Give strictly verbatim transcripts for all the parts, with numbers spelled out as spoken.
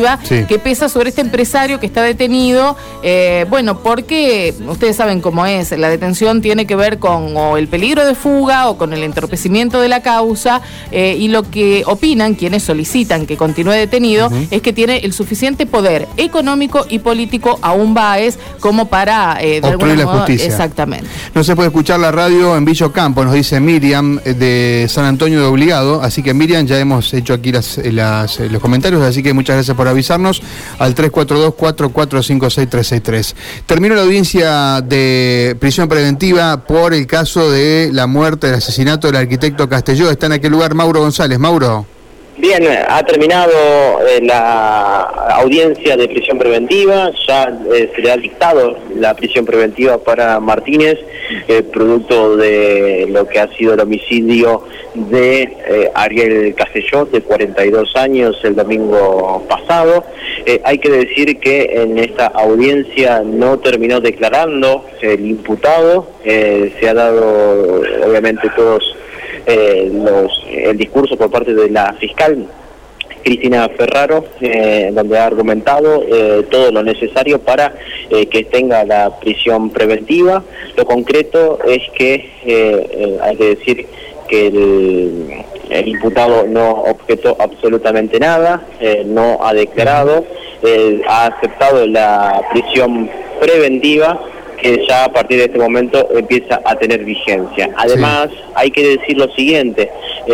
preventiva sí. que pesa sobre este empresario que está detenido, eh, bueno, porque ustedes saben cómo es, la detención tiene que ver con o el peligro de fuga o con el entorpecimiento de la causa, eh, y lo que opinan quienes solicitan que continúe detenido uh-huh. es que tiene el suficiente poder económico y político aún Báez como para eh, de obstruir la modo, justicia. Exactamente. No se puede escuchar la radio en Villa Ocampo, nos dice Miriam de San Antonio de Obligado, así que Miriam, ya hemos hecho aquí las, las, los comentarios, así que muchas gracias por avisarnos al tres cuatro dos, cuatro cuatro cinco seis, tres seis tres. Terminó la audiencia de prisión preventiva por el caso de la muerte, del asesinato del arquitecto Castelló. Está en aquel lugar Mauro González. Mauro. Bien, ha terminado eh, la audiencia de prisión preventiva, ya eh, se le ha dictado la prisión preventiva para Martínez, eh, producto de lo que ha sido el homicidio de eh, Ariel Castelló, de cuarenta y dos años, el domingo pasado. Eh, hay que decir que en esta audiencia no terminó declarando el imputado, eh, se ha dado obviamente todos Eh, los, el discurso por parte de la fiscal Cristina Ferraro, eh, donde ha argumentado eh, todo lo necesario para eh, que tenga la prisión preventiva. Lo concreto es que eh, eh, hay que decir que el, el imputado no objetó absolutamente nada, eh, no ha declarado, eh, ha aceptado la prisión preventiva, que ya a partir de este momento empieza a tener vigencia. Además, sí. hay que decir lo siguiente,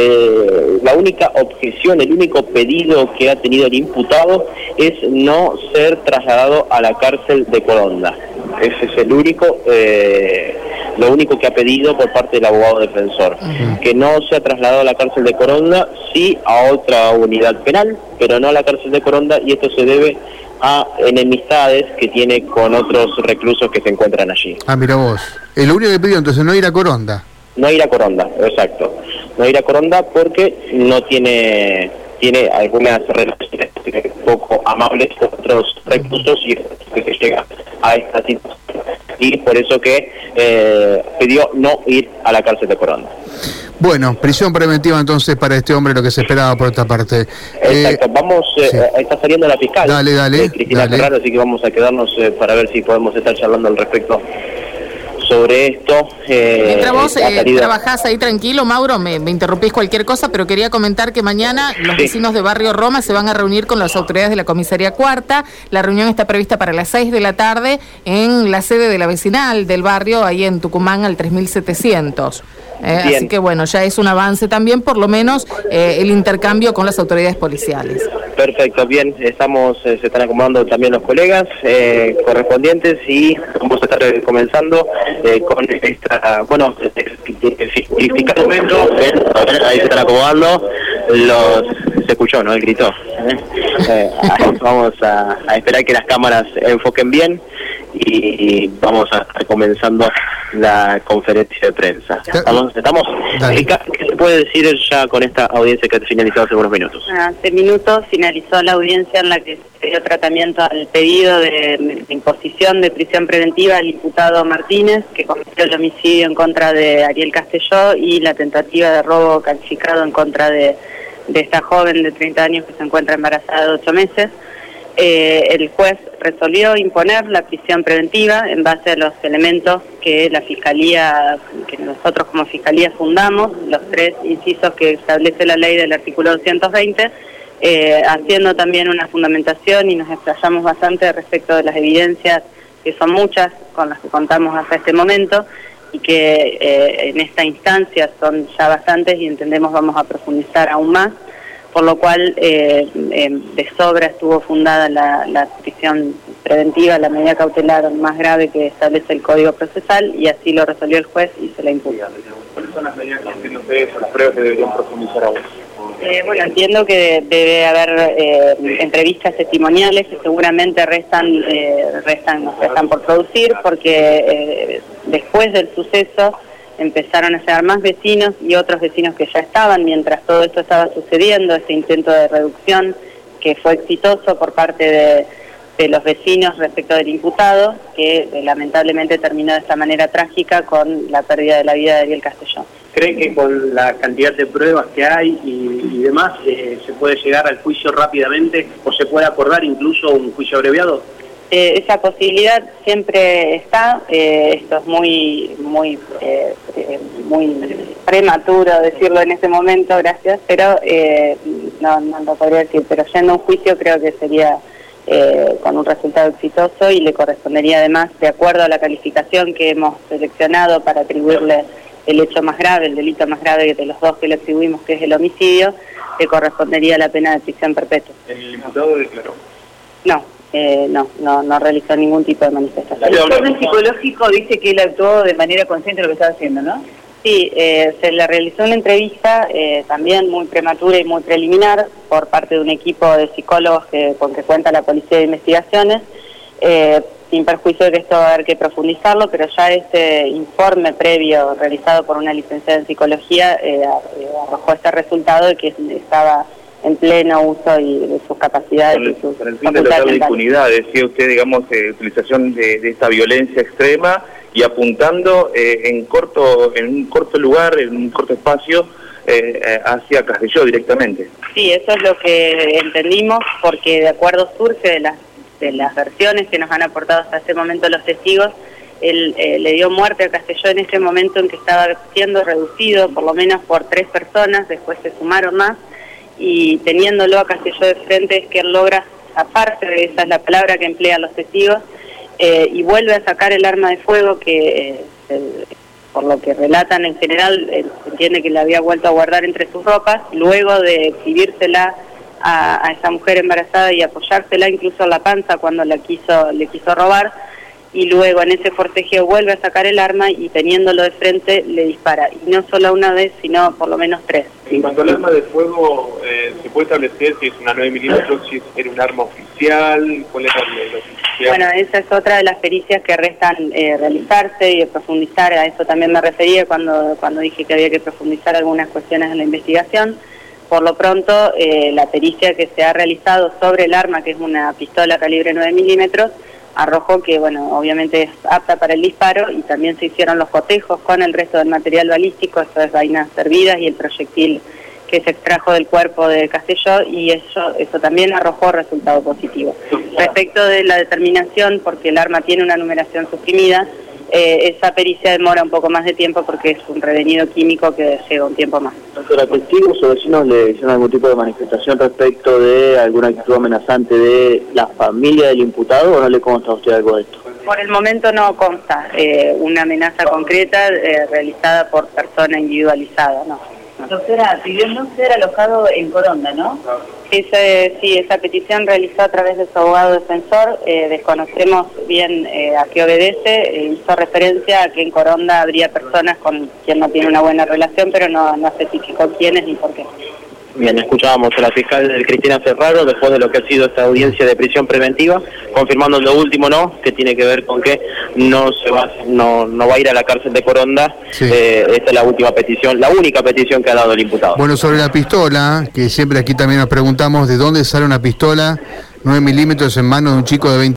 eh, la única objeción, el único pedido que ha tenido el imputado es no ser trasladado a la cárcel de Coronda. Ese es el único, eh, lo único que ha pedido por parte del abogado defensor, uh-huh. que no sea trasladado a la cárcel de Coronda, sí a otra unidad penal, pero no a la cárcel de Coronda, y esto se debe a enemistades que tiene con otros reclusos que se encuentran allí. Ah, mira vos. Es lo único que pidió, entonces, no ir a Coronda. No ir a Coronda, exacto. No ir a Coronda porque no tiene tiene algunas relaciones poco amables con otros reclusos y que se llega a esta situación. Y por eso que eh, pidió no ir a la cárcel de Coronda. Bueno, prisión preventiva entonces para este hombre, lo que se esperaba por otra parte. Exacto, eh, vamos, eh, sí. está saliendo la fiscal, dale, dale, eh, Cristina dale. Ferraro, así que vamos a quedarnos eh, para ver si podemos estar charlando al respecto sobre esto. Eh, Mientras vos eh, trabajás ahí tranquilo, Mauro, me, me interrumpís cualquier cosa, pero quería comentar que mañana los sí. vecinos de Barrio Roma se van a reunir con las autoridades de la Comisaría Cuarta. La reunión está prevista para las seis de la tarde en la sede de la vecinal del barrio, ahí en Tucumán, al tres mil setecientos. Eh, así que bueno, ya es un avance también, por lo menos, eh, el intercambio con las autoridades policiales. Perfecto, bien, estamos, eh, se están acomodando también los colegas eh, correspondientes y vamos a estar eh, comenzando eh, con esta, bueno, justificar el momento, ahí se están acomodando, los, se escuchó, ¿no? El grito. ¿eh? Eh, vamos a, a esperar que las cámaras enfoquen bien y vamos a estar comenzando la conferencia de prensa. Estamos, estamos ¿qué se puede decir ya con esta audiencia que ha finalizado hace unos minutos? Hace minutos finalizó la audiencia en la que se dio tratamiento al pedido de, de imposición de prisión preventiva al imputado Martínez, que cometió el homicidio en contra de Ariel Castelló y la tentativa de robo calificado en contra de, de esta joven de treinta años que se encuentra embarazada de ocho meses. Eh, el juez resolvió imponer la prisión preventiva en base a los elementos que la Fiscalía, que nosotros como Fiscalía fundamos, los tres incisos que establece la ley del artículo doscientos veinte, eh, haciendo también una fundamentación y nos explayamos bastante respecto de las evidencias, que son muchas, con las que contamos hasta este momento, y que eh, en esta instancia son ya bastantes y entendemos vamos a profundizar aún más. Por lo cual eh, eh, de sobra estuvo fundada la, la prisión preventiva, la medida cautelar más grave que establece el Código Procesal, y así lo resolvió el juez y se la impuso. ¿Cuáles son las medidas que entienden ustedes o las pruebas que deberían profundizar aún? Eh, bueno, entiendo que debe haber eh, entrevistas testimoniales que seguramente restan, eh, restan, restan por producir, porque eh, después del suceso empezaron a llegar más vecinos y otros vecinos que ya estaban mientras todo esto estaba sucediendo, este intento de reducción que fue exitoso por parte de, de los vecinos respecto del imputado, que eh, lamentablemente terminó de esta manera trágica con la pérdida de la vida de Ariel Castelló. ¿Cree que con la cantidad de pruebas que hay y, y demás eh, se puede llegar al juicio rápidamente o se puede acordar incluso un juicio abreviado? Eh, esa posibilidad siempre está. Eh, esto es muy muy eh, muy prematuro decirlo en este momento, gracias, pero eh, no, no lo podría decir. Pero yendo a un juicio creo que sería eh, con un resultado exitoso y le correspondería además, de acuerdo a la calificación que hemos seleccionado para atribuirle el hecho más grave, el delito más grave de los dos que le atribuimos, que es el homicidio, le correspondería la pena de prisión perpetua. ¿El imputado declaró? No. Eh, no, no, no realizó ningún tipo de manifestación. El informe psicológico dice que él actuó de manera consciente de lo que estaba haciendo, ¿no? Sí, eh, se le realizó una entrevista eh, también muy prematura y muy preliminar por parte de un equipo de psicólogos que, con que cuenta la Policía de Investigaciones, eh, sin perjuicio de que esto va a haber que profundizarlo, pero ya este informe previo realizado por una licenciada en psicología eh, arrojó este resultado de que estaba en pleno uso y de sus capacidades. Con el, y sus con el fin de lograr la impunidad, decía usted, digamos, eh, utilización de, de esta violencia extrema y apuntando eh, en corto, en un corto lugar, en un corto espacio, eh, eh, hacia Castelló directamente. Sí, eso es lo que entendimos, porque de acuerdo surge de las, de las versiones que nos han aportado hasta este momento los testigos, él eh, le dio muerte a Castelló en ese momento en que estaba siendo reducido por lo menos por tres personas, después se sumaron más, y teniéndolo a Castelló de frente es que él logra zafarse, esa es la palabra que emplean los testigos, eh, y vuelve a sacar el arma de fuego que, eh, el, por lo que relatan en general, eh, se entiende que la había vuelto a guardar entre sus ropas, luego de exhibírsela a, a esa mujer embarazada y apoyársela incluso en la panza cuando la quiso, le quiso robar, y luego en ese forcejeo vuelve a sacar el arma y teniéndolo de frente le dispara, y no solo una vez, sino por lo menos tres. En cuanto al arma de fuego, eh, ¿se puede establecer si es una nueve milímetros, si era un arma oficial? ¿Cuál era el, el oficial? Bueno, esa es otra de las pericias que restan eh, realizarse y de profundizar, a eso también me refería cuando, cuando dije que había que profundizar algunas cuestiones en la investigación. Por lo pronto, eh, la pericia que se ha realizado sobre el arma, que es una pistola calibre nueve milímetros, arrojó que, bueno, obviamente es apta para el disparo, y también se hicieron los cotejos con el resto del material balístico, esto es vainas servidas y el proyectil que se extrajo del cuerpo de Castelló, y eso, eso también arrojó resultado positivo. Respecto de la determinación, porque el arma tiene una numeración suprimida, eh, esa pericia demora un poco más de tiempo porque es un revenido químico que lleva un tiempo más. ¿A testigos o vecinos le hicieron algún tipo de manifestación respecto de alguna actitud amenazante de la familia del imputado o no le consta a usted algo de esto? Por el momento no consta eh, una amenaza concreta eh, realizada por persona individualizada, ¿no? Doctora, pidió no ser alojado en Coronda, ¿no? Ese, sí, esa petición realizó a través de su abogado defensor, eh, desconocemos bien eh, a qué obedece, eh, hizo referencia a que en Coronda habría personas con quien no tiene una buena relación, pero no, no especificó quiénes ni por qué. Bien, escuchábamos a la fiscal Cristina Ferraro después de lo que ha sido esta audiencia de prisión preventiva, confirmando lo último, ¿no?, que tiene que ver con que no se va, no, no va a ir a la cárcel de Coronda. Sí. Eh, esta es la última petición, la única petición que ha dado el imputado. Bueno, sobre la pistola, que siempre aquí también nos preguntamos de dónde sale una pistola nueve milímetros en mano de un chico de veinte